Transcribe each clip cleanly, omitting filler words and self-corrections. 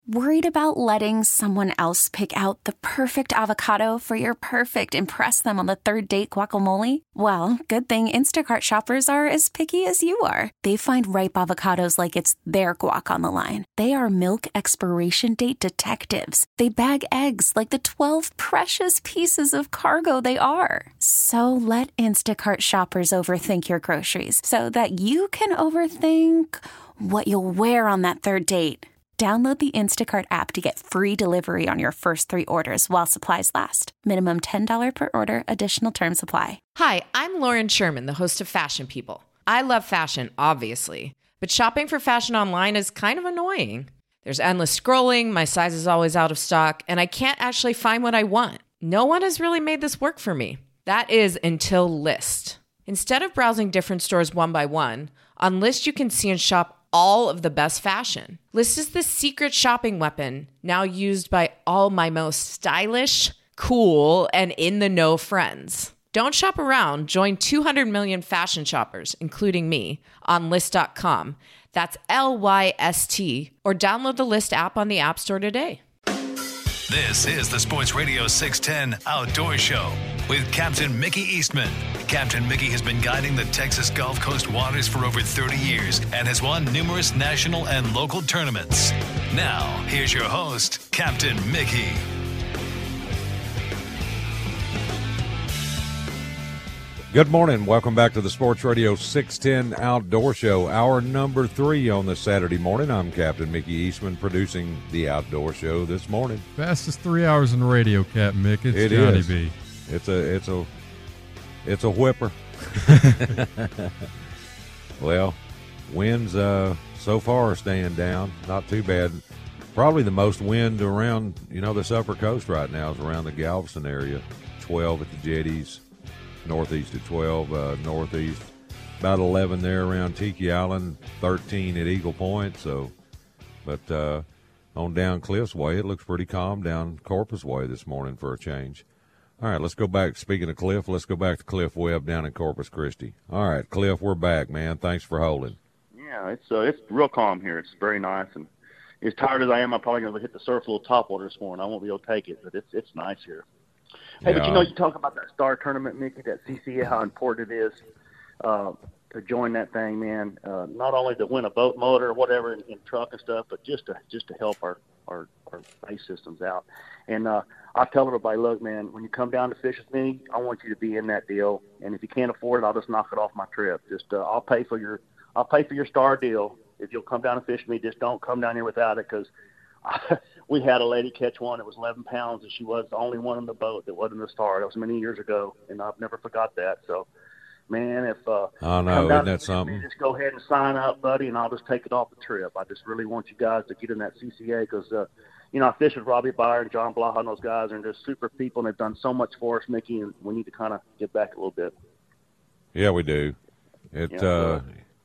Worried about letting someone else pick out the perfect avocado for your perfect impress them on the third date guacamole? Well, good thing Instacart shoppers are as picky as you are. They find ripe avocados like it's their guac on the line. They are milk expiration date detectives. They bag eggs like the 12 precious pieces of cargo they are. So let Instacart shoppers overthink your groceries so that you can overthink what you'll wear on that third date. Download the Instacart app to get free delivery on your first 3 orders while supplies last. Minimum $10 per order. Additional terms apply. Hi, I'm Lauren Sherman, the host of Fashion People. I love fashion, obviously, but shopping for fashion online is kind of annoying. There's endless scrolling, my size is always out of stock, and I can't actually find what I want. No one has really made this work for me. That is until Lyst. Instead of browsing different stores one by one, on Lyst you can see and shop all of the best fashion. Lyst is the secret shopping weapon now used by all my most stylish, cool, and in-the-know friends. Don't shop around. Join 200 million fashion shoppers, including me, on Lyst.com. That's Lyst, or download the Lyst app on the App Store today. This is the Sports Radio 610 Outdoor Show with Captain Mickey Eastman. Captain Mickey has been guiding the Texas Gulf Coast waters for over 30 years and has won numerous national and local tournaments. Now, here's your host, Captain Mickey. Good morning. Welcome back to the Sports Radio 610 Outdoor Show, hour number 3 on this Saturday morning. I'm Captain Mickey Eastman, producing the Outdoor Show this morning. Fastest 3 hours in the radio, Captain Mick. It's Johnny B. It's a whipper. Well, winds so far are staying down. Not too bad. Probably the most wind around, this upper coast right now is around the Galveston area. 12 at the jetties. Northeast at 12, northeast. About 11 there around Tiki Island, 13 at Eagle Point. But on down Cliffs Way, it looks pretty calm down Corpus Way this morning for a change. All right, let's go back. Speaking of Cliff, let's go back to Cliff Webb down in Corpus Christi. All right, Cliff, we're back, man. Thanks for holding. Yeah, it's real calm here. It's very nice, and as tired as I am, I'm probably going to hit the surf a little topwater this morning. I won't be able to take it, but it's nice here. Hey, Yeah. but you talk about that star tournament, Mickey, that CCA, how important it is to join that thing, man. Not only to win a boat motor or whatever in truck and stuff, but just to help our base systems out. And I tell everybody, look, man, when you come down to fish with me, I want you to be in that deal. And if you can't afford it, I'll just knock it off my trip. Just I'll pay for your star deal if you'll come down and fish with me. Just don't come down here without it, because we had a lady catch one that was 11 pounds, and she was the only one on the boat that wasn't a star. That was many years ago, and I've never forgot that. So, man, if I know, isn't that something? just go ahead and sign up, buddy, and I'll just take it off the trip. I just really want you guys to get in that CCA because, I fish with Robbie Byer and John Blaha and those guys, and they're super people, and they've done so much for us, Mickey, and we need to kind of get back a little bit. Yeah, we do. A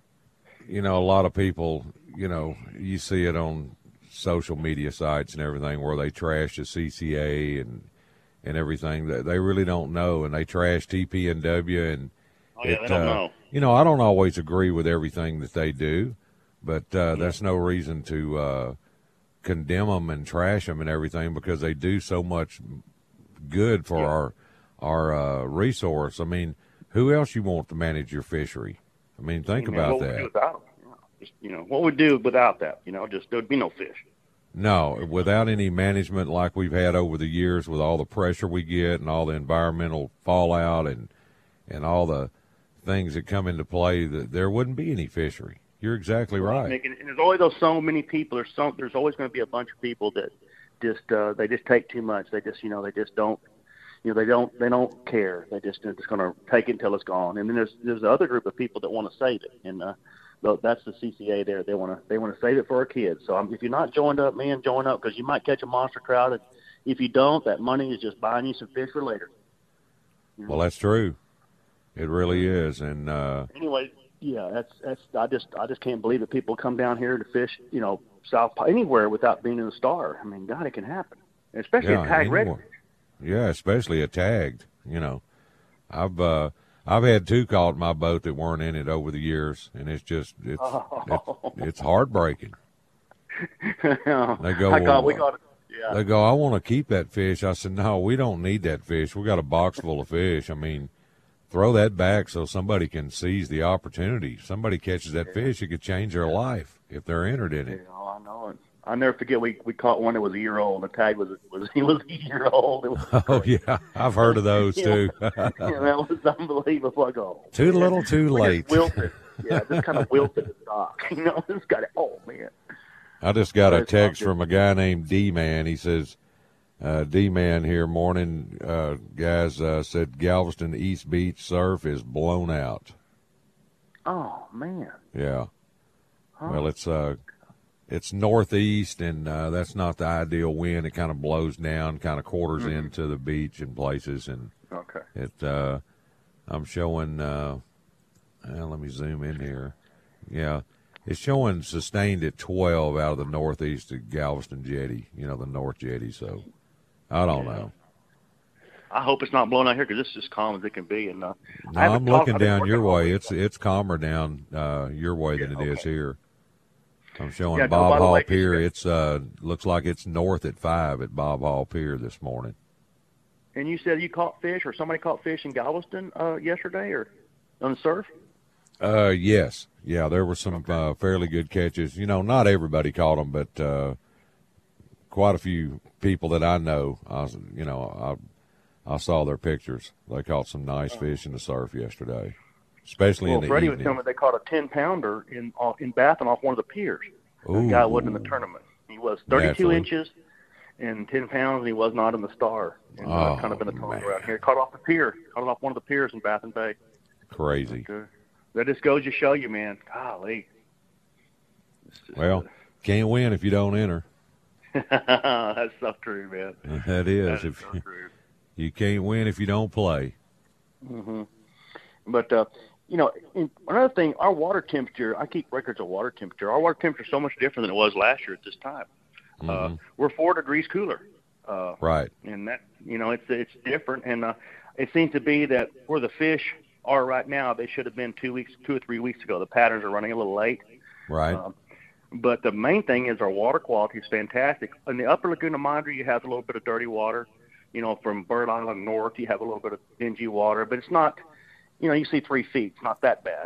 lot of people, you see it on social media sites and everything where they trash the CCA and everything. They really don't know, and they trash TPNW. And they don't know. I don't always agree with everything that they do, but that's no reason to condemn them and trash them and everything, because they do so much good for our resource. I mean, who else you want to manage your fishery? I mean, think about that. What would we do without them? What would we do without that? There'd be no fish. No, without any management like we've had over the years, with all the pressure we get and all the environmental fallout and all the things that come into play, that there wouldn't be any fishery. You're exactly right. And there's always so many people. There's always going to be a bunch of people that they just take too much. They just don't. They don't care. They're just going to take it until it's gone. And then there's the other group of people that want to save it, and that's the CCA there. They want to save it for our kids. So if you're not joined up, man, join up, because you might catch a monster crowd. And if you don't, that money is just buying you some fish for later. Well, that's true. It really is. And anyway, yeah, that's I just can't believe that people come down here to fish, South anywhere without being in the star. I mean, God, it can happen, especially a tag red fish. Yeah, especially a tagged. I've had 2 caught in my boat that weren't in it over the years, and it's heartbreaking. They go, They go, I want to keep that fish. I said, no, we don't need that fish. We got a box full of fish. I mean, throw that back so somebody can seize the opportunity. Somebody catches that fish, it could change their life if they're entered in it. Yeah, I know it. I'll never forget we caught one that was a year old. The tag was he was a year old. It was oh yeah, I've heard of those too. That was unbelievable. I go, too little, too late. Wilted. Yeah, just kind of wilted the stock. Just got it. Oh man. I just got a text from a guy named D-Man. He says, D-Man here, morning, guys, said Galveston East Beach surf is blown out. Oh man. Yeah. Huh? Well, it's northeast, and that's not the ideal wind. It kind of blows down, kind of quarters into the beach in places, and I'm showing. Let me zoom in here. Yeah, it's showing sustained at 12 out of the northeast of Galveston Jetty. The North Jetty. So I don't know. I hope it's not blowing out here because it's as calm as it can be. And no, I'm looking down your way. It's calmer down your way than it is here. I'm showing Bob Hall Pier. It's looks like it's north at 5 at Bob Hall Pier this morning. And you said you caught fish, or somebody caught fish in Galveston yesterday, or on the surf? Yes. Yeah, there were some fairly good catches. Not everybody caught them, but quite a few people that I know. I saw their pictures. They caught some nice fish in the surf yesterday. Especially in the Freddie evening. was telling me they caught a 10-pounder in Baffin off one of the piers. The guy wasn't in the tournament. He was 32 inches and 10 pounds, and he was not in the Star. And kind of been a tournament around here. Caught off the pier. Caught off one of the piers in Baffin Bay. Crazy. That just goes to show you, man. Golly. Well, can't win if you don't enter. That's so true, man. That is. True. You can't win if you don't play. Mm-hmm. But, another thing, our water temperature, I keep records of water temperature. Our water temperature is so much different than it was last year at this time. We're 4 degrees cooler. Right. And that, it's different. And it seems to be that where the fish are right now, they should have been 2 or 3 weeks ago. The patterns are running a little late. Right. But the main thing is our water quality is fantastic. In the upper Laguna Madre, you have a little bit of dirty water. From Bird Island north, you have a little bit of dingy water. But it's not, you see 3 feet. It's not that bad.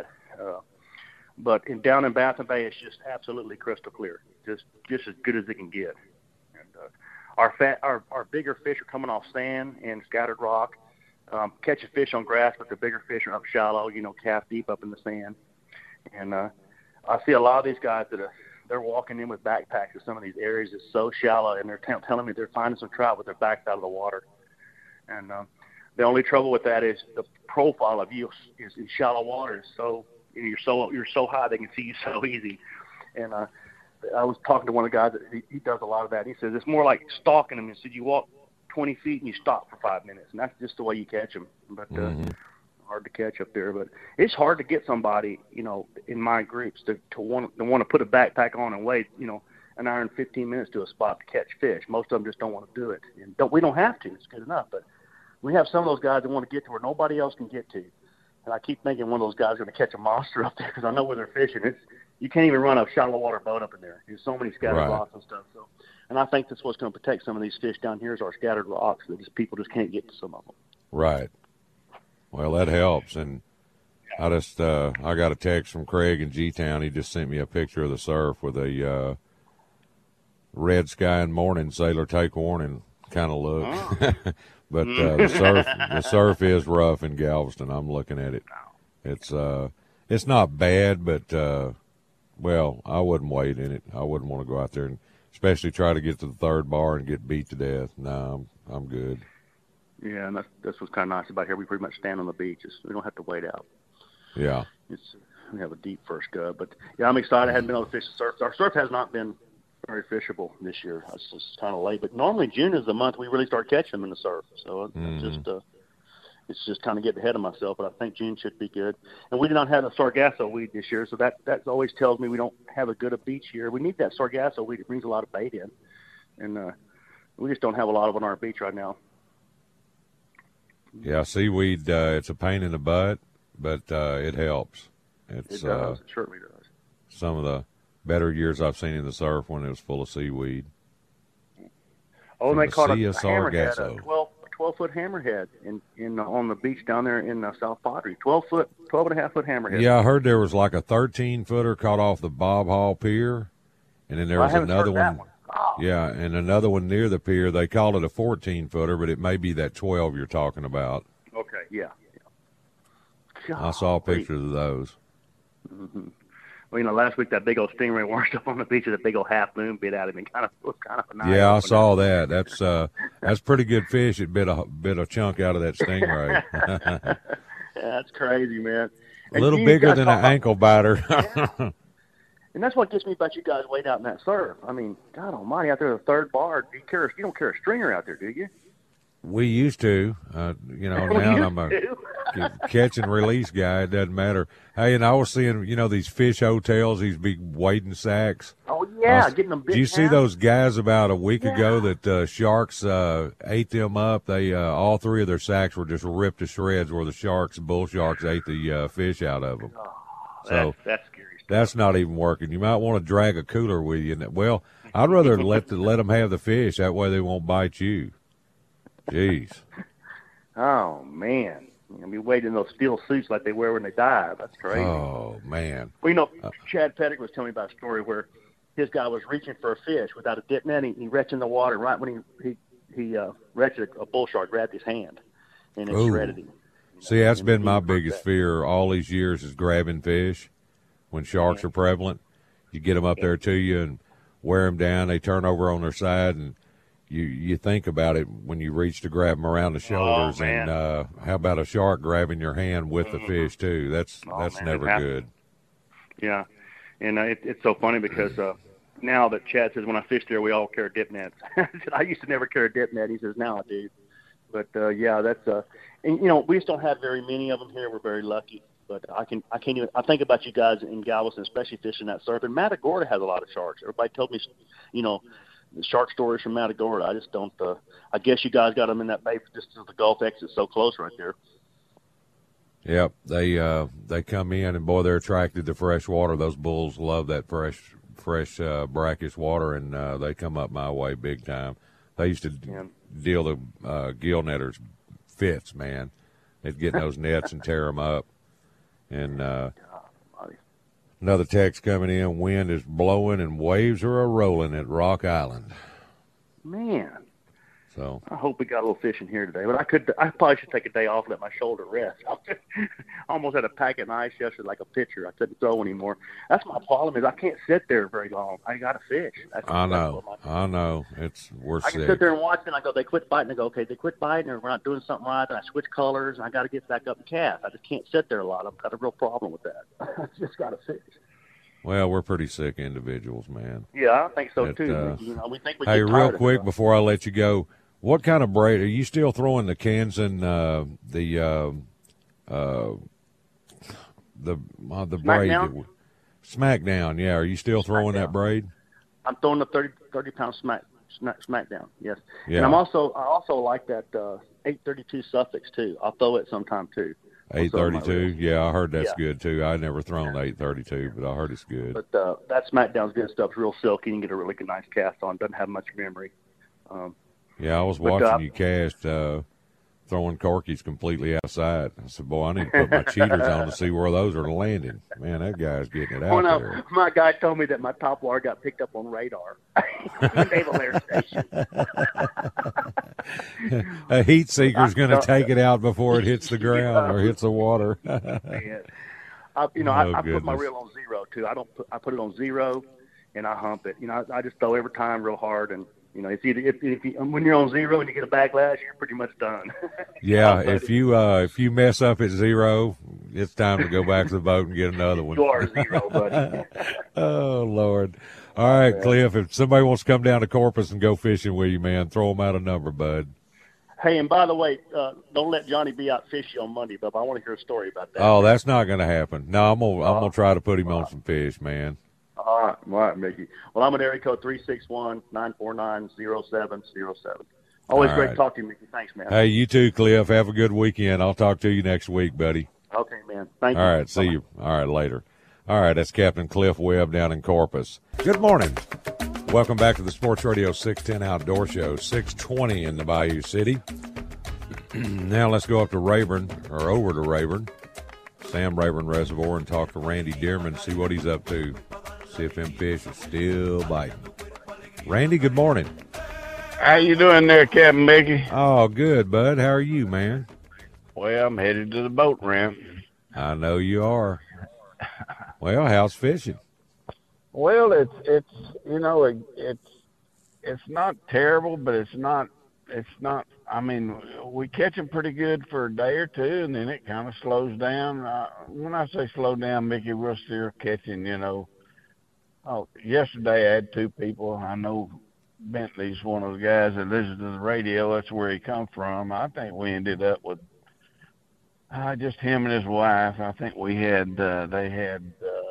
But down in Baffin Bay, it's just absolutely crystal clear. Just as good as it can get. And our bigger fish are coming off sand and scattered rock. Catching fish on grass, but the bigger fish are up shallow, calf deep up in the sand. And I see a lot of these guys that they're walking in with backpacks in some of these areas that's so shallow, and they're telling me they're finding some trout with their backs out of the water. And the only trouble with that is the profile of you is in shallow water. So you're so high they can see you so easy. And I was talking to one of the guys that he does a lot of that. And he says it's more like stalking them. He said you walk 20 feet and you stop for 5 minutes, and that's just the way you catch them. But hard to catch up there. But it's hard to get somebody, in my groups to want to put a backpack on and wait, an hour and 15 minutes to a spot to catch fish. Most of them just don't want to do it, and we don't have to. It's good enough, but we have some of those guys that want to get to where nobody else can get to. And I keep thinking one of those guys is going to catch a monster up there because I know where they're fishing. You can't even run a shallow water boat up in there. There's so many scattered rocks and stuff. So, and I think that's what's going to protect some of these fish down here is our scattered rocks that people just can't get to some of them. Right. Well, that helps. And I got a text from Craig in G-Town. He just sent me a picture of the surf with a red sky and morning, sailor take warning kind of look. Oh. But the surf is rough in Galveston. I'm looking at it. It's not bad, but I wouldn't wade in it. I wouldn't want to go out there and especially try to get to the third bar and get beat to death. No, I'm good. Yeah, and that's what's kind of nice about here. We pretty much stand on the beaches. We don't have to wade out. Yeah. We have a deep first gut. But, yeah, I'm excited. I hadn't been able to fish the surf. Our surf has not been very fishable this year. It's just kind of late. But normally June is the month we really start catching them in the surf. So it's just kind of getting ahead of myself. But I think June should be good. And we did not have a sargasso weed this year, so that always tells me we don't have a good beach here. We need that sargasso weed. It brings a lot of bait in. And we just don't have a lot of it on our beach right now. Yeah, seaweed, it's a pain in the butt, but it helps. It does. It certainly does. Some of the better years I've seen in the surf when it was full of seaweed. Oh, and they caught a hammerhead, Sargasso. a 12-foot hammerhead on the beach down there in South Padre. 12.5-foot hammerhead. Yeah, I heard there was like a 13-footer caught off the Bob Hall Pier, and then there was another one. Oh. Yeah, and another one near the pier. They call it a 14-footer, but it may be that 12 you're talking about. Okay, yeah. I saw pictures of those. Mm-hmm. Well, last week that big old stingray washed up on the beach with a big old half moon bit out of him. It was kind of a nice. Yeah, I saw that. That's pretty good fish. It bit a chunk out of that stingray. Yeah, that's crazy, man. A little bigger than an ankle biter. Yeah. And that's what gets me about you guys waiting out in that surf. I mean, God Almighty, out there at the third bar, you don't carry a stringer out there, do you? We used to, now I'm a catch and release guy. It doesn't matter. Hey, and I was seeing, these fish hotels, these big wading sacks. Oh, yeah, getting them big. Did you see those guys about a week ago that sharks ate them up? They all three of their sacks were just ripped to shreds where the bull sharks ate the fish out of them. Oh, that's scary stuff. That's not even working. You might want to drag a cooler with you. Well, I'd rather let them have the fish. That way they won't bite you. Jeez. Oh, man. I'll be waiting in those steel suits like they wear when they dive. That's crazy. Oh, man. Well, Chad Pettick was telling me about a story where his guy was reaching for a fish without a dip net. He reached in the water. Right when he reached, a bull shark grabbed his hand and it shredded him. See, that's been my biggest fear all these years is grabbing fish. When sharks are prevalent, you get them up there to you and wear them down. They turn over on their side, and you think about it when you reach to grab them around the shoulders. And how about a shark grabbing your hand with the fish too? That's never good. Yeah, and it's so funny because now that Chad says when I fish there we all carry dip nets. I used to never carry a dip net. He says now I do. But that's and we just don't have very many of them here. We're very lucky. But I can't even. I think about you guys in Galveston, especially fishing that surf. And Matagorda has a lot of sharks. Everybody told me, the shark stories from Matagorda. I just don't. I guess you guys got them in that bay just as the Gulf exit's so close right there. Yep, they come in and boy, they're attracted to fresh water. Those bulls love that fresh brackish water, and they come up my way big time. They used to deal the gill netters fits, man. They'd get in those nets and tear them up. And another text coming in, wind is blowing and waves are a-rolling at Rock Island. Man. So I hope we got a little fishing here today. But I probably should take a day off and let my shoulder rest. I almost had a pack of ice yesterday like a pitcher. I couldn't throw anymore. That's my problem is I can't sit there very long. I got to fish. I know. We're sick. I can sit there and watch and I go, they quit biting. I go, okay, they quit biting or we're not doing something right. And I switch colors and I got to get back up and cast. I just can't sit there a lot. I've got a real problem with that. I just got to fish. Well, we're pretty sick individuals, man. Yeah, I think so too. We think we hey, get real quick before I let you go, what kind of braid are you still throwing? The Kansan, the braid, Smackdown. Yeah, are you still throwing that braid? I'm throwing the 30-pound Smackdown. Yes. Yeah. And I also like that 832 Suffix too. I'll throw it sometime too. 832. Yeah, I heard that's good too. I never thrown the 832, but I heard it's good. But that Smackdown's good stuff. It's real silky. You can get a really good nice cast on. Doesn't have much memory. Yeah, I was watching you cast throwing corkies completely outside. I said, boy, I need to put my cheaters on to see where those are landing. Man, that guy's getting it out there. My guy told me that my top wire got picked up on radar. The Naval Air Station. A heat seeker's going to take it out before it hits the ground or hits the water. I put my reel on zero too. I put it on zero and I hump it. I just throw every time real hard and. It's either when you're on zero and you get a backlash, you're pretty much done. Yeah, if you mess up at zero, it's time to go back to the boat and get another one. You are zero, buddy. Oh Lord! All right, Cliff. If somebody wants to come down to Corpus and go fishing with you, man, throw them out a number, bud. Hey, and by the way, don't let Johnny be out fishing on Monday, Bub. I want to hear a story about that. Oh, that's not going to happen. No, I'm gonna try to put him on some fish, man. All right, Mickey. Well, I'm at area code 361-949-0707. Always great to talk to you, Mickey. Thanks, man. Hey, you too, Cliff. Have a good weekend. I'll talk to you next week, buddy. Okay, man. Thank you. All right, see you. All right, later. All right, that's Captain Cliff Webb down in Corpus. Good morning. Welcome back to the Sports Radio 610 Outdoor Show, 620 in the Bayou City. Now let's go up to Rayburn, or over to Rayburn, Sam Rayburn Reservoir, and talk to Randy Dearman, see what he's up to, see if them fish are still biting. Randy, good morning. How you doing there, Captain Mickey? Oh, good, bud. How are you, man? Well, I'm headed to the boat ramp. I know you are. Well, how's fishing? Well, it's not terrible, but it's not. I mean, we catch them pretty good for a day or two, and then it kind of slows down. When I say slow down, Mickey, we're still catching. Yesterday I had 2 people. I know Bentley's one of the guys that listens to the radio. That's where he come from. I think we ended up with just him and his wife. I think we had they had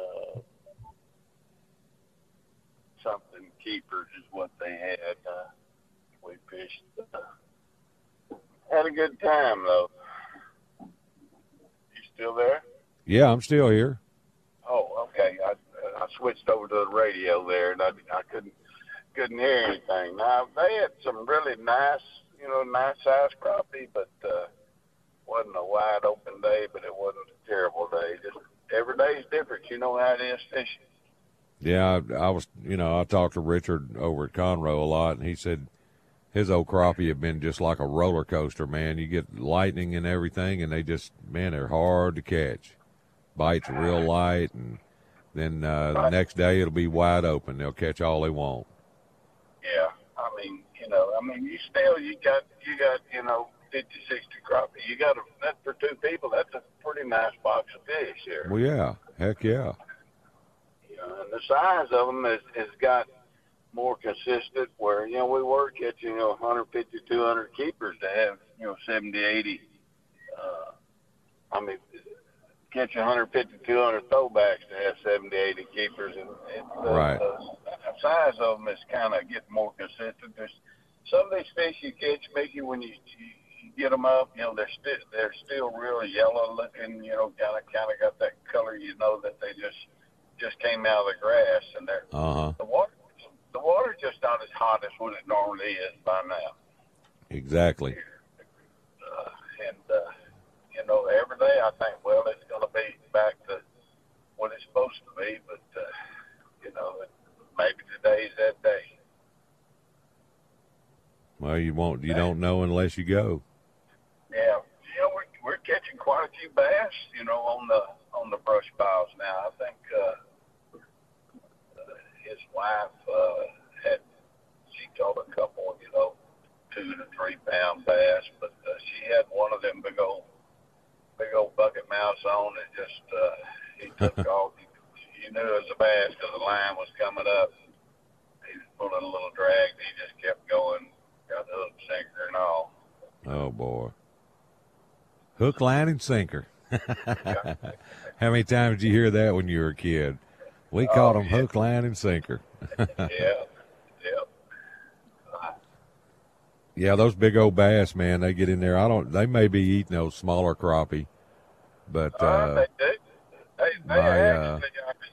something keepers is what they had. We fished. Had a good time though. You still there? Yeah, I'm still here. Oh, okay. I switched over to the radio there, and I couldn't hear anything. Now they had some really nice sized crappie, but wasn't a wide open day, but it wasn't a terrible day. Just every day is different. You know how it is fishing. Yeah, I talked to Richard over at Conroe a lot, and he said his old crappie have been just like a roller coaster, man. You get lightning and everything, and they're hard to catch. Bites real light, and then the next day it'll be wide open. They'll catch all they want. Yeah, you got 50, 60 crappie. You got that for 2 people. That's a pretty nice box of fish here. Well, yeah, heck yeah. And the size of them has got more consistent where, we were catching, 150, 200 keepers to have, 70, 80. Catch 150, 200 throwbacks to have 70, 80 keepers. And right. The size of them is kind of getting more consistent. There's some of these fish you catch, Mickey, when you get them up, they're still real yellow looking, kind of got that color, that they just came out of the grass, and they're the water's just not as hot as what it normally is by now. Exactly. Every day I think, well, it's going to be back to what it's supposed to be, but maybe today's that day. Well, you don't know unless you go. Yeah, we're catching quite a few bass, on the brush piles now. I think his wife she caught a couple, 2 to 3 pound bass, but she had one of them big old bucket mouths on, and just he took off. You knew it was a bass because the line was coming up. He was pulling a little drag, and he just kept going, got hook, sinker, and all. Oh boy, hook, line, and sinker. How many times did you hear that when you were a kid? We caught them hook, line, and sinker. Yeah, those big old bass, man, they get in there. They may be eating those smaller crappie, but they do. They actually,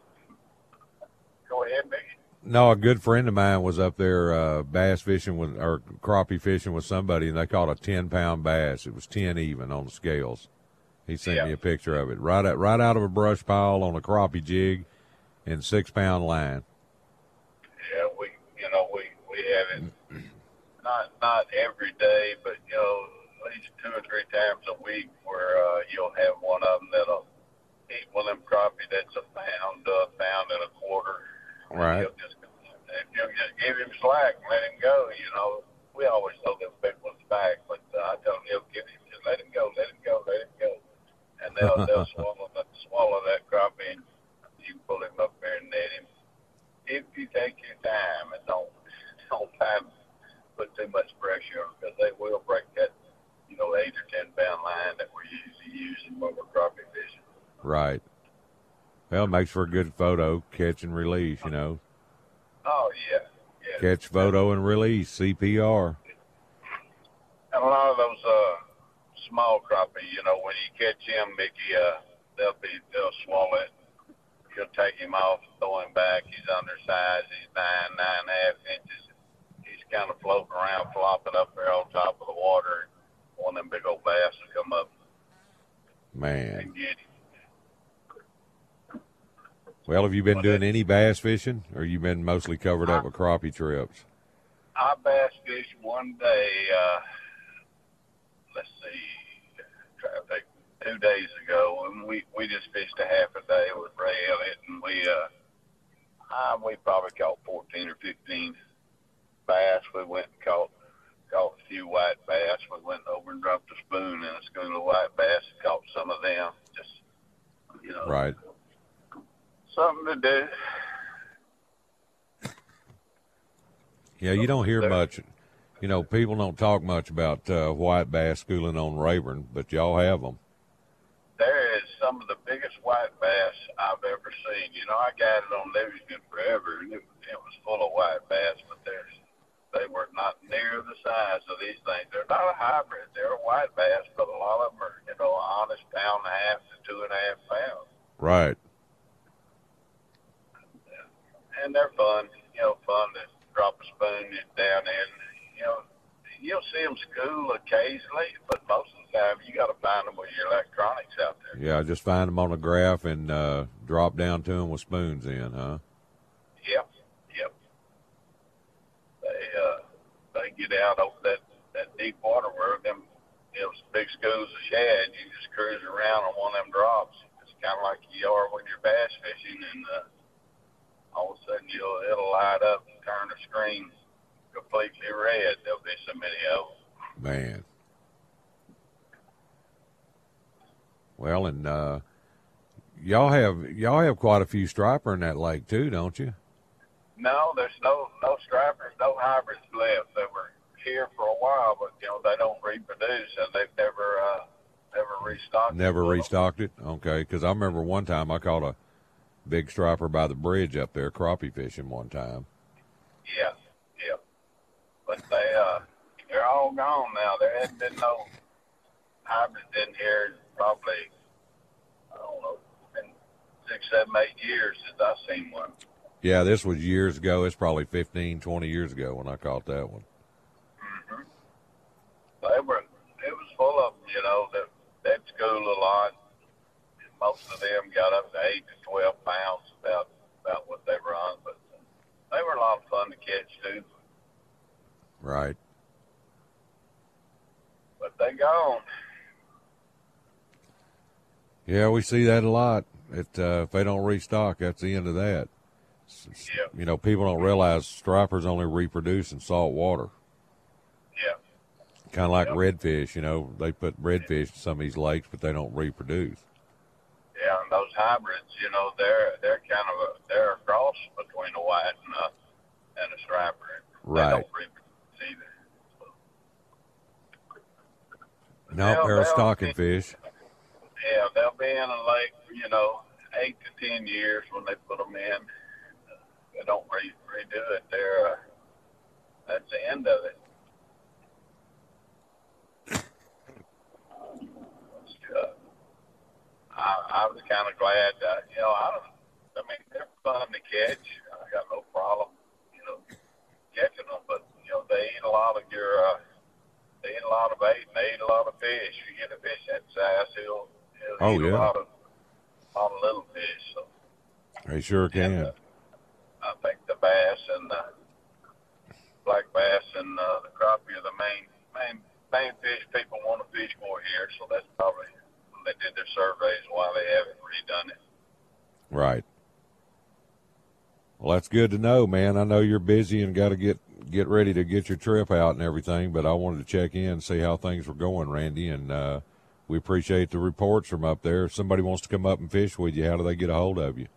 go ahead, Mickey. No, a good friend of mine was up there bass fishing or crappie fishing with somebody, and they caught a 10-pound bass. It was 10 even on the scales. He sent me a picture of it right out of a brush pile on a crappie jig and 6-pound line. Yeah, we have it not every day, but at least 2 or 3 times a week where you'll have one of them that'll eat one of them crappie that's a pound and a quarter. Right. If you'll just give him slack and let him go, we always throw them big ones back, but I tell him he'll give him, just let him go. And they'll swallow that crappie, and you pull him up there and net him. If you take your time and don't put too much pressure on them, because they will break that, 8 or 10-pound line that we're usually using when we're crappie fishing. Right. Well, it makes for a good photo, catch and release, Oh, yeah. Catch, photo, and release, CPR. And a lot of those small crappie, when you catch them, Mickey, they'll swallow it, you'll take him off, throw him back. He's undersized. He's 9.5 inches. He's kind of floating around, flopping up there on top of the water. One of them big old bass will come up and get him. Well, have you been doing any bass fishing, or you been mostly covered up with crappie trips? I bass fished one day, let's see, try to think, 2 days ago, and we just fished a half a day with Ray Elliott, and we probably caught 14 or 15 bass. We went and caught a few white bass. We went over and dropped a spoon in a school of white bass and caught some of them. Just, right. Something to do. Yeah, you don't hear much. People don't talk much about white bass schooling on Rayburn, but y'all have them. There is some of the biggest white bass I've ever seen. I got it on Livingston forever, and it was full of white bass, but they were not near the size of these things. They're not a hybrid. They're a white bass, but a lot of them are, an honest 1.5 to 2.5 pounds. Right. And they're fun, fun to drop a spoon down in. You'll see them school occasionally, but most of the time you got to find them with your electronics out there. Yeah, just find them on a graph and drop down to them with spoons in, huh? Yep. They get out over that deep water where them big schools of shad. You just cruise around on one of them drops. It's kind of like you are when you're bass fishing, and all of a sudden it'll light up and turn the screen completely red. There'll be so many of them. Man. Well, and y'all have quite a few striper in that lake too, don't you? No, there's no stripers, no hybrids left. They were here for a while, but they don't reproduce, and they've never restocked. Never restocked it. Okay, because I remember one time I caught a big striper by the bridge up there, crappie fishing one time. Yeah. But they're all gone now. There hasn't been no hybrids in here probably, I don't know, been 6, 7, 8 years since I've seen one. Yeah, this was years ago. It's probably 15, 20 years ago when I caught that one. Mm-hmm. It was full of them, that school a lot. Most of them got up to 8 to 12 pounds about what they run, but they were a lot of fun to catch too. Right. But they gone. Yeah, we see that a lot. If they don't restock, that's the end of that. Yeah. People don't realize stripers only reproduce in salt water. Yeah. Kind of like redfish, they put redfish in some of these lakes, but they don't reproduce. Yeah, and those hybrids, they're kind of they're a cross between a white and a striper. Right. They don't reproduce either. No, they're a stocking fish. Yeah, they'll be in a lake, 8 to 10 years when they put them in. They don't redo it. That's the end of it. I was kind of glad that, they're fun to catch. I got no problem, catching them, but, they eat a lot of they eat a lot of bait and they eat a lot of fish. You get a fish that size, he'll eat a lot of little fish. So. They sure can. And, I think the bass and the black bass and the crappie are the main fish people want to fish more here. So that's probably when they did their surveys why they haven't redone it. Right. Well, that's good to know, man. I know you're busy and got to get ready to get your trip out and everything, but I wanted to check in and see how things were going, Randy, and we appreciate the reports from up there. If somebody wants to come up and fish with you, how do they get a hold of you?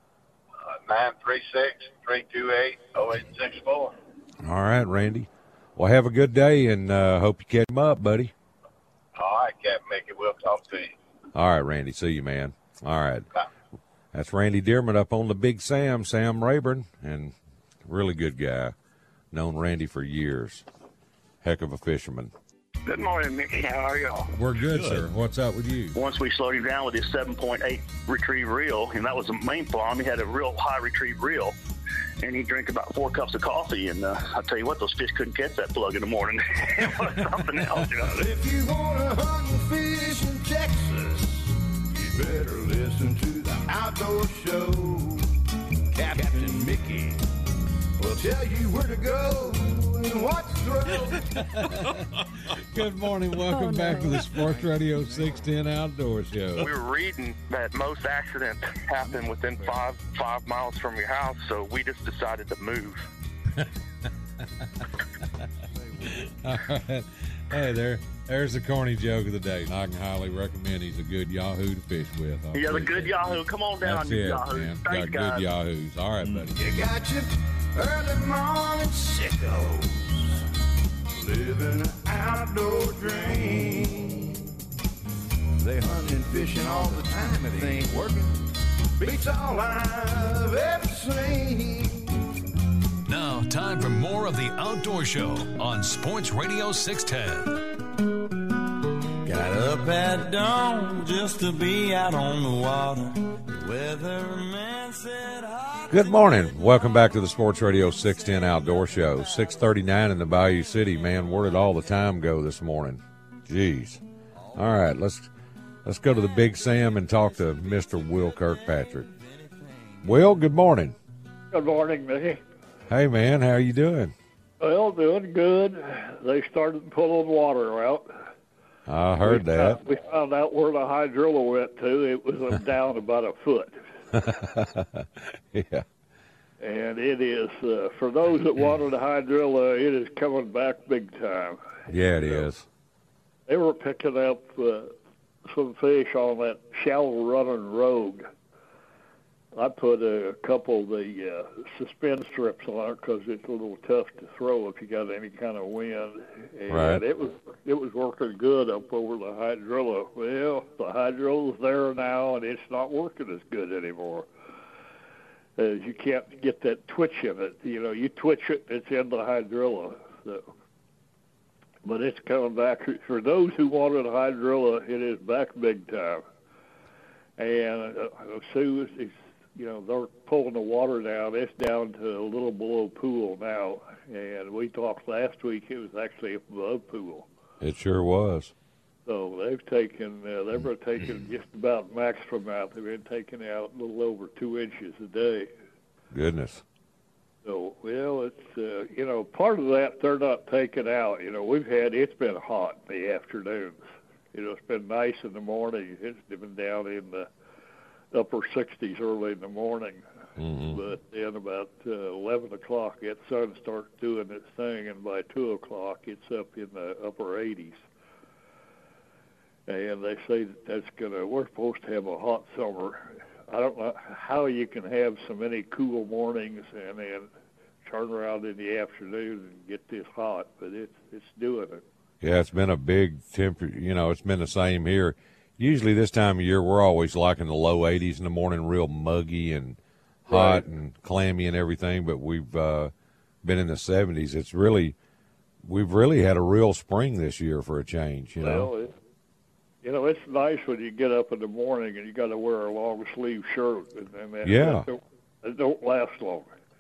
936-328-0864. All right, Randy. Well, have a good day, and hope you catch them up, buddy. All right, Captain Mickey. We'll talk to you. All right, Randy. See you, man. All right. Bye. That's Randy Dearman up on the Big Sam Rayburn, and really good guy. Known Randy for years. Heck of a fisherman. Good morning, Mickey. How are y'all? We're good, sir. What's up with you? Once we slowed him down with his 7.8 retrieve reel, and that was the main problem. He had a real high retrieve reel, and he'd drink about 4 cups of coffee. And I'll tell you what, those fish couldn't catch that plug in the morning. It was something else, you know. If you want to hunt and fish in Texas, you better listen to the Outdoor Show. Captain Mickey will tell you where to go and what to throw. Good morning. Welcome back to the Sports Radio 610 Outdoor Show. We were reading that most accidents happen within five miles from your house, so we just decided to move. All right. Hey, there's the corny joke of the day. I can highly recommend. He's a good Yahoo to fish with. Yeah, the good Yahoo. Come on down, That's it, Yahoo. man. Thanks, got guys. good Yahoos. All right, buddy. You got your early morning sickos living an outdoor dream. They hunt and fishing all the time. It ain't working. Beats all I've ever seen. Now, time for more of the Outdoor Show on Sports Radio 610. Got up at dawn just to be out on the water. The weatherman said hi. Good morning. Welcome back to the Sports Radio 610 Outdoor Show. 6:39 in the Bayou City. Man, where did all the time go this morning? Jeez. All right, let's go to the Big Sam and talk to Mr. Will Kirkpatrick. Will, good morning. Good morning, Mickey. Hey, man, how are you doing? Well, doing good. They started pulling water out. I heard that. We found out where the hydrilla went to. It was down about a foot. Yeah. And it is, for those that wanted a hydrilla, it is coming back big time. Yeah, it is. They were picking up some fish on that shallow running rogue. I put a couple of the suspend strips on it because it's a little tough to throw if you got any kind of wind. And right. It was working good up over the hydrilla. Well, the hydrilla's there now, and it's not working as good anymore. You can't get that twitch in it. You know, you twitch it, it's in the hydrilla. So. But it's coming back. For those who wanted a hydrilla, it is back big time. And as soon as they're pulling the water down. It's down to a little below pool now. And we talked last week, it was actually above pool. It sure was. So they've taken just about maximum out. They've been taking out a little over 2 inches a day. Goodness. So, well, it's, part of that they're not taking out. It's been hot in the afternoons. It's been nice in the morning. It's been down in the upper 60s early in the morning. Mm-hmm. But then about 11 o'clock, that sun starts doing its thing, and by 2 o'clock, it's up in the upper 80s. And they say we're supposed to have a hot summer. I don't know how you can have so many cool mornings and then turn around in the afternoon and get this hot, but it's doing it. Yeah, it's been a big temperature. It's been the same here. Usually this time of year, we're always like in the low 80s in the morning, real muggy and hot Right. and clammy and everything, but we've been in the 70s. We've really had a real spring this year for a change, Well, it's nice when you get up in the morning and you got to wear a long sleeve shirt, and that don't last long.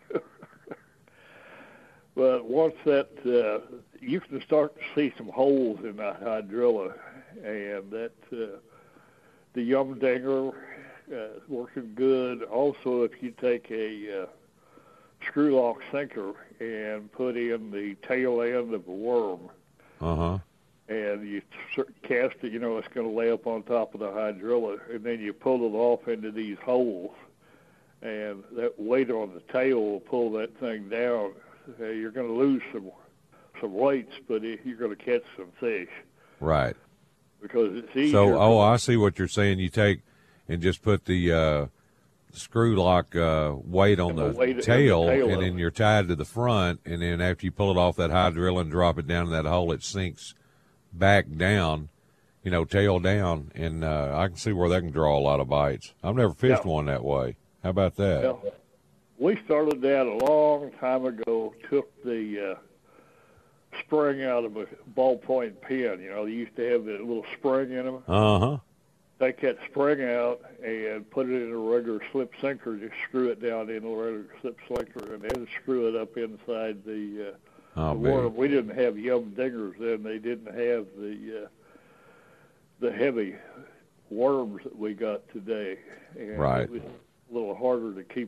But once that, you can start to see some holes in that hydrilla, and that the Yum Dinger is working good. Also, if you take a screw lock sinker and put in the tail end of a worm, and you cast it, it's going to lay up on top of the hydrilla, and then you pull it off into these holes, and that weight on the tail will pull that thing down. You're going to lose some weights, but you're going to catch some fish. Right. Because it's easier. So, I see what you're saying. You take and just put the screw lock weight on the tail, and then you're tied to the front, and then after you pull it off that hydrilla and drop it down in that hole, it sinks back down, tail down, and I can see where that can draw a lot of bites. I've never fished one that way. How about that? We started that a long time ago, took the spring out of a ballpoint pen. You know, they used to have that little spring in them. Uh-huh. Take that spring out and put it in a regular slip sinker. Just screw it down in a regular slip sinker, and then screw it up inside the worm. We didn't have Yum Dingers then. They didn't have the heavy worms that we got today. And right. It was a little harder to keep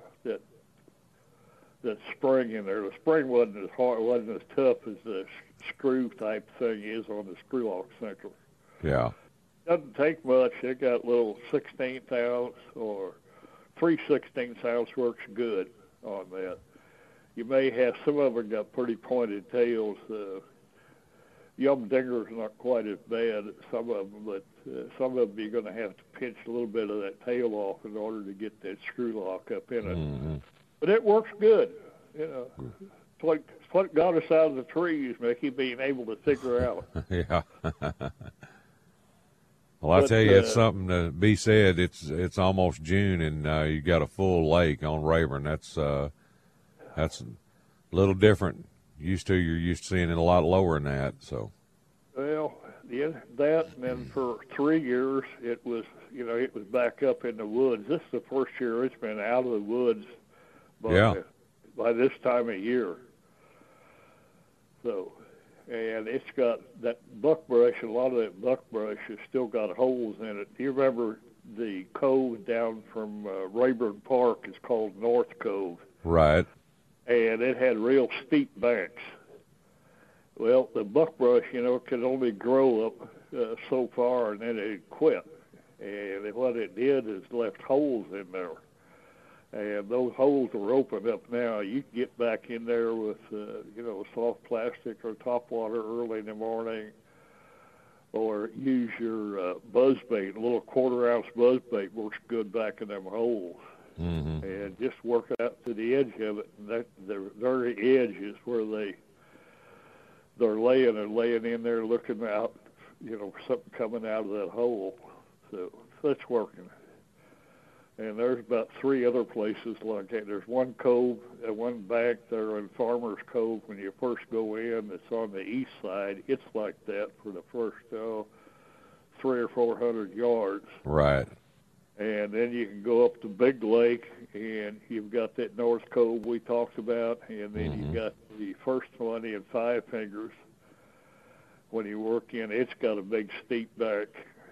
that spring in there. The spring wasn't as hard, wasn't as tough as the screw type thing is on the screw lock sinker. Yeah. Doesn't take much. They got little 16th ounce or 3/16 ounce works good on that. You may have some of them got pretty pointed tails. Yum Dinger's not quite as bad, some of them, but some of them you're going to have to pinch a little bit of that tail off in order to get that screw lock up in it. Mm-hmm. But it works good. You know, it's what got us out of the trees, Mickey, being able to figure out. Yeah. Well, I tell you, it's something to be said. It's almost June, and you got a full lake on Rayburn. That's a little different. You're used to seeing it a lot lower than that. So. Well, yeah, that, and then for 3 years it was back up in the woods. This is the first year it's been out of the woods by this time of year. So. And it's got that buckbrush, a lot of that buckbrush has still got holes in it. Do you remember the cove down from Rayburn Park is called North Cove? Right. And it had real steep banks. Well, the buckbrush, could only grow up so far, and then it quit. And what it did is left holes in there. And those holes are opened up now. You can get back in there with, soft plastic or top water early in the morning, or use your buzz bait. A little 1/4 ounce buzz bait works good back in them holes. Mm-hmm. And just work it out to the edge of it. And the very edge is where they're laying in there looking out, for something coming out of that hole. So that's working. And there's about 3 other places like that. There's one cove and one bank there in Farmer's Cove when you first go in. It's on the east side. It's like that for the first 300 or 400 yards. Right. And then you can go up to Big Lake, and you've got that North Cove we talked about, and then you've got the first one in Five Fingers. When you work in, it's got a big steep back.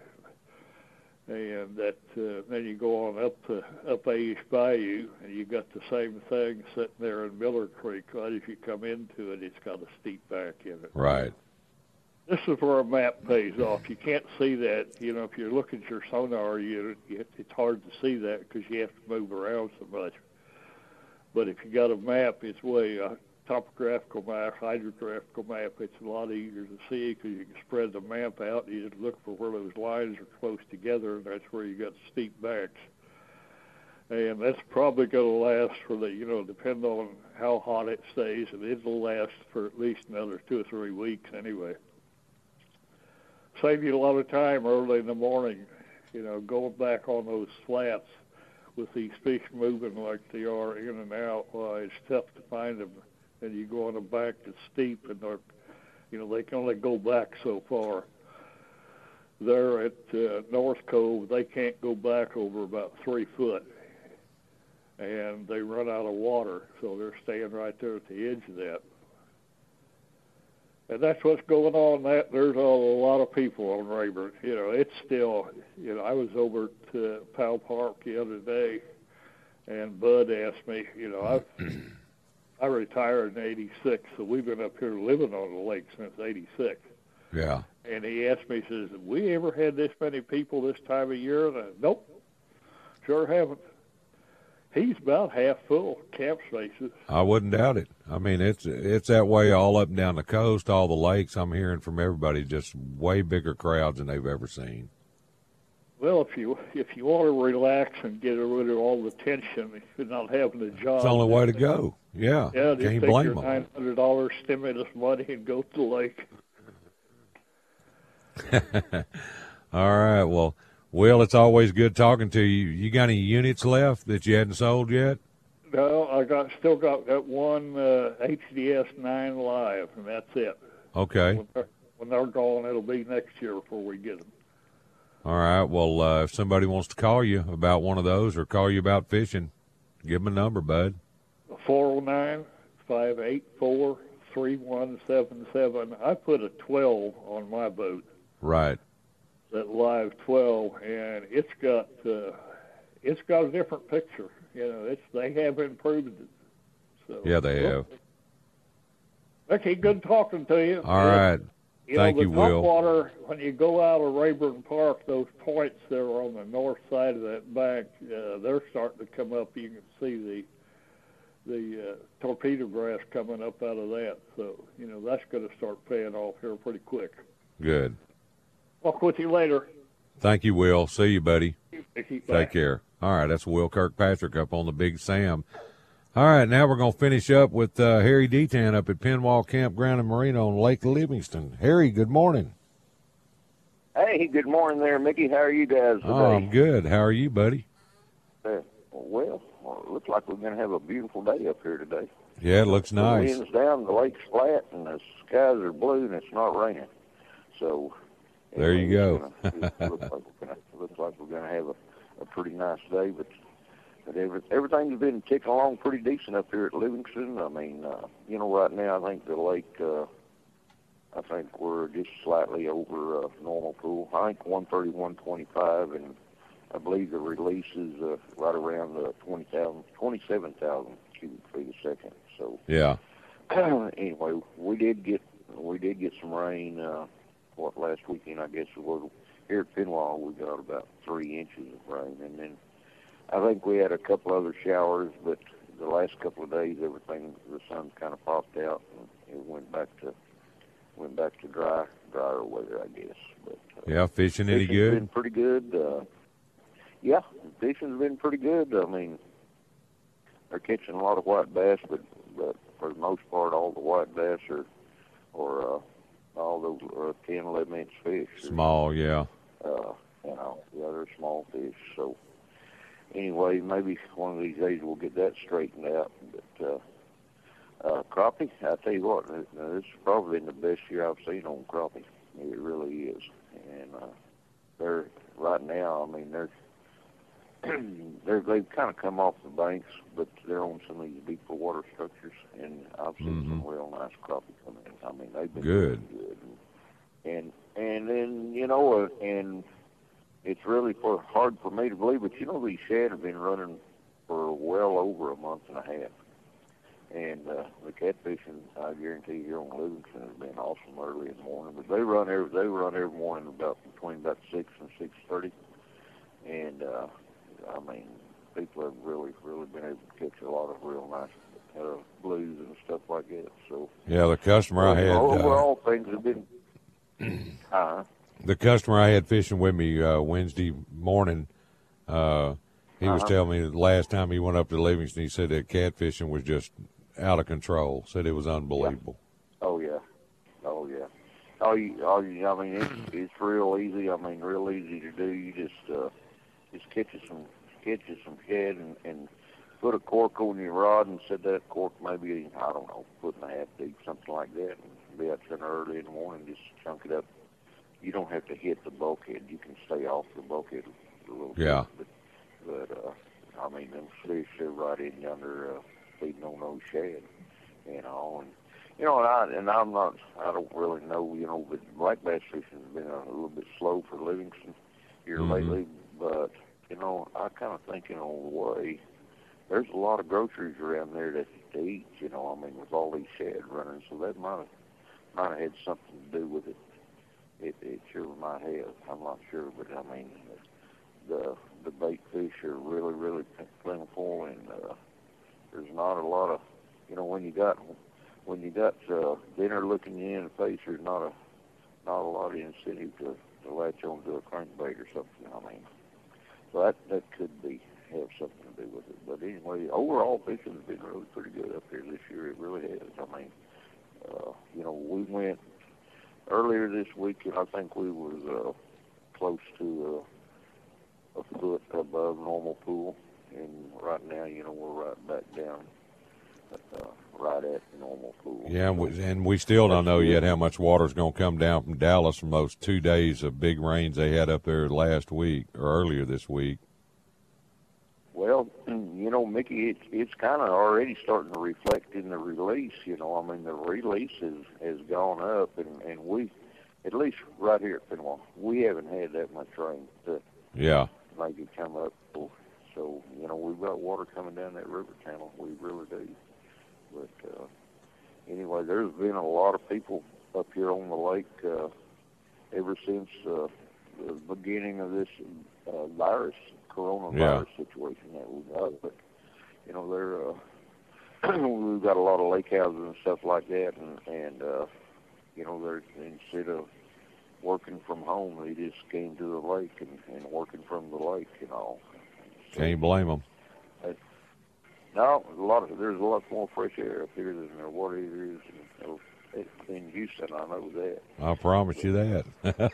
And that then you go on up Aish Bayou, and you got the same thing sitting there in Miller Creek. Right as you come into it, it's got a steep back in it. Right. This is where a map pays off. You can't see that. If you're looking at your sonar, it's hard to see that because you have to move around so much. But if you got a map, it's topographical map, hydrographical map, it's a lot easier to see because you can spread the map out. You just look for where those lines are close together, and that's where you got steep backs. And that's probably going to last for depending on how hot it stays, and it'll last for at least another 2 or 3 weeks anyway. Save you a lot of time early in the morning, going back on those flats with these fish moving like they are in and out. Well, it's tough to find them. And you go on a bank that's steep, and they can only go back so far. There at North Cove, they can't go back over about 3 foot, and they run out of water, so they're staying right there at the edge of that. And that's what's going on. There's a lot of people on Rayburn. It's still. I was over at Powell Park the other day, and Bud asked me. I retired in '86, so we've been up here living on the lake since '86. Yeah. And he asked me, he says, have we ever had this many people this time of year? And I said, nope, sure haven't. He's about half full, camp spaces. I wouldn't doubt it. I mean, it's that way all up and down the coast, all the lakes. I'm hearing from everybody just way bigger crowds than they've ever seen. Well, if you want to relax and get rid of all the tension, you're not having a job. It's the only way to go. Yeah, just can't take blame your them. $900 stimulus money and go to the lake. All right, well, Will, it's always good talking to you. You got any units left that you hadn't sold yet? No, I still got that one HDS 9 live, and that's it. Okay. When they're gone, it'll be next year before we get them. All right. Well, if somebody wants to call you about one of those or call you about fishing, give them a number, bud. 409-584-3177. I put a 12 on my boat. Right. That live 12, and it's got a different picture. You know, they have improved it. So, yeah, they have. Okay, good talking to you. All right. Thank you, Will. Topwater, when you go out of Rayburn Park, those points there on the north side of that bank, they're starting to come up. You can see the torpedo grass coming up out of that. So, you know, that's going to start paying off here pretty quick. Good. Talk with you later. Thank you, Will. See you, buddy. Take care. All right, that's Will Kirkpatrick up on the Big Sam. All right, now we're going to finish up with Harry Detan up at Penwall Campground and Marina on Lake Livingston. Harry, good morning. Hey, good morning there, Mickey. How are you guys today? Oh, I'm good. How are you, buddy? Well, it looks like we're going to have a beautiful day up here today. Yeah, it looks nice. The wind's down, the lake's flat, and the skies are blue, and it's not raining. So there you go. It looks like we're going to have a pretty nice day, but everything's been ticking along pretty decent up here at Livingston. I mean, you know, right now I think the lake, I think we're just slightly over normal pool. I think 131.25, and I believe the release is right around 27,000 cubic feet a second. So yeah. Anyway, we did get some rain. Last weekend I guess it was here at Penwall. We got about 3 inches of rain, and then I think we had a couple other showers, but the last couple of days, the sun's kind of popped out, and it went back to drier weather, I guess. But yeah, fishing any good? Been pretty good. Yeah, fishing's been pretty good. I mean, they're catching a lot of white bass, but for the most part, all the white bass are all those 10, 11 inch fish. Small, yeah. You know, yeah, they're small fish. So anyway, maybe one of these days we'll get that straightened out. But crappie, I tell you what, this has probably been the best year I've seen on crappie. It really is. And they're right now. I mean, they've kind of come off the banks, but they're on some of these deeper water structures, and I've seen some real nice crappie come in. I mean, they've been good. And then, you know, and it's really hard for me to believe, but you know, these shad have been running for well over a month and a half. And the catfishing, I guarantee you, here on Livingston has been awesome early in the morning. But they run every morning between 6 and 6:30. And I mean, people have really been able to catch a lot of real nice blues and stuff like that. So yeah, the customer I had overall things have been. The customer I had fishing with me Wednesday morning, he was telling me the last time he went up to Livingston, he said that catfishing was just out of control. Said it was unbelievable. Yeah. Oh yeah. I mean, it's real easy. I mean, real easy to do. You just catch some shad and put a cork on your rod and set that cork maybe, I don't know, 1.5 feet deep, something like that, and be out there early in the morning, just chunk it up. You don't have to hit the bulkhead. You can stay off the bulkhead a little bit. But I mean, them fish, they're right in yonder feeding on those shad, you know. And you know, I don't really know, you know, but black bass fishing has been a little bit slow for Livingston here lately. But you know, I kind of thinking on the way, there's a lot of groceries around there to eat. You know, I mean, with all these shad running, so that might have had something to do with it. It sure might have. I'm not sure, but I mean, the bait fish are really plentiful, and there's not a lot of, you know, when you got dinner looking you in the face, there's not a lot of incentive to latch onto a crankbait or something. I mean, so that could have something to do with it. But anyway, overall fishing has been really pretty good up here this year. It really has. I mean, you know, we went earlier this week, and I think we was close to a foot above normal pool, and right now, we're right back down, right at normal pool. Yeah, and we still don't know yet how much water's going to come down from Dallas from those 2 days of big rains they had up there last week or earlier this week. Well, Mickey, it's kind of already starting to reflect in the release. The release has gone up, and we, at least right here at Pinwall, we haven't had that much rain to make it come up. So, we've got water coming down that river channel. We really do. But anyway, there's been a lot of people up here on the lake ever since the beginning of this coronavirus situation that we've got. But, we've got a lot of lake houses and stuff like that, and they're, instead of working from home, they just came to the lake and working from the lake, So, can't blame them. No, there's a lot more fresh air up here than there what it is in Houston. I know that. I promise you that.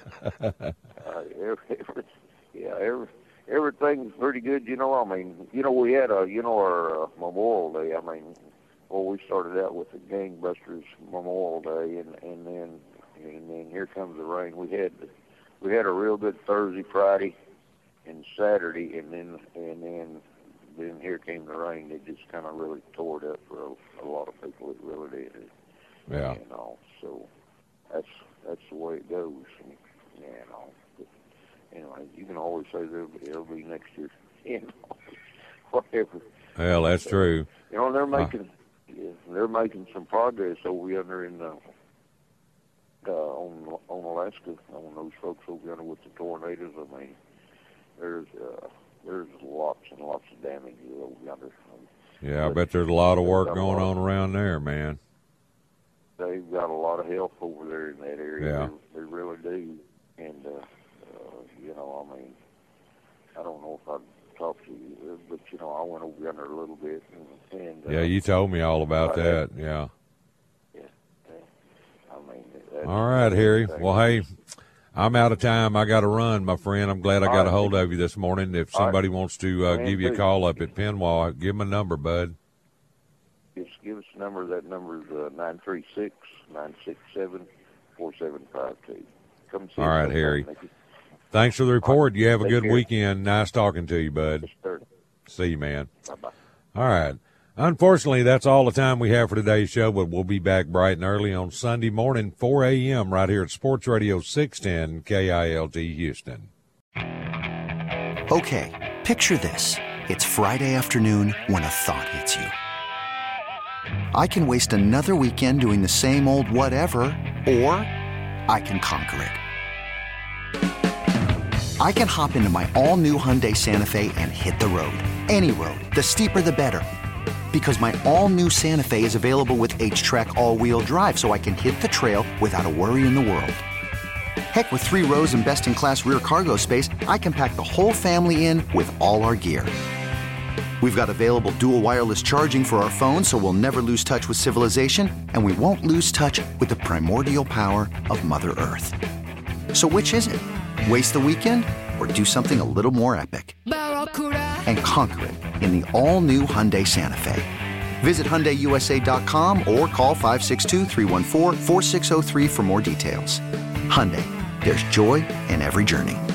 Everything's pretty good. We had our Memorial Day. We started out with the Gangbusters Memorial Day, and then here comes the rain. We had a real good Thursday, Friday, and Saturday, and then here came the rain. It just kind of really tore it up for a lot of people. It really did. Yeah. So that's the way it goes. But anyway, you can always say it'll be next year. Whatever. Well, that's true. They're making some progress over yonder in on Alaska. On those folks over yonder with the tornadoes. There's lots and lots of damage over yonder. Yeah, I bet there's a lot of work going on around there, man. They've got a lot of help over there in that area. Yeah. They really do. And, I don't know if I'd talk to you, but, I went over yonder a little bit. And yeah, you told me all about that, yeah. All right, Harry. Well, hey, I'm out of time. I got to run, my friend. I'm glad I got a hold of you this morning. If somebody wants to give you a call up at Pinwall, give them a number, bud. Just give us a number. That number is 936-967-4752. Come see us. All right, Harry. Thanks for the report. You have a good weekend. Nice talking to you, bud. Yes, sir. See you, man. Bye-bye. All right. Unfortunately, that's all the time we have for today's show, but we'll be back bright and early on Sunday morning, 4 a.m., right here at Sports Radio 610 KILT Houston. Okay, picture this. It's Friday afternoon when a thought hits you. I can waste another weekend doing the same old whatever, or I can conquer it. I can hop into my all-new Hyundai Santa Fe and hit the road. Any road. The steeper, the better. Because my all-new Santa Fe is available with H-Track all-wheel drive, so I can hit the trail without a worry in the world. Heck, with 3 rows and best-in-class rear cargo space, I can pack the whole family in with all our gear. We've got available dual wireless charging for our phones, so we'll never lose touch with civilization, and we won't lose touch with the primordial power of Mother Earth. So which is it? Waste the weekend or do something a little more epic? And conquer it in the all-new Hyundai Santa Fe. Visit HyundaiUSA.com or call 562-314-4603 for more details. Hyundai, there's joy in every journey.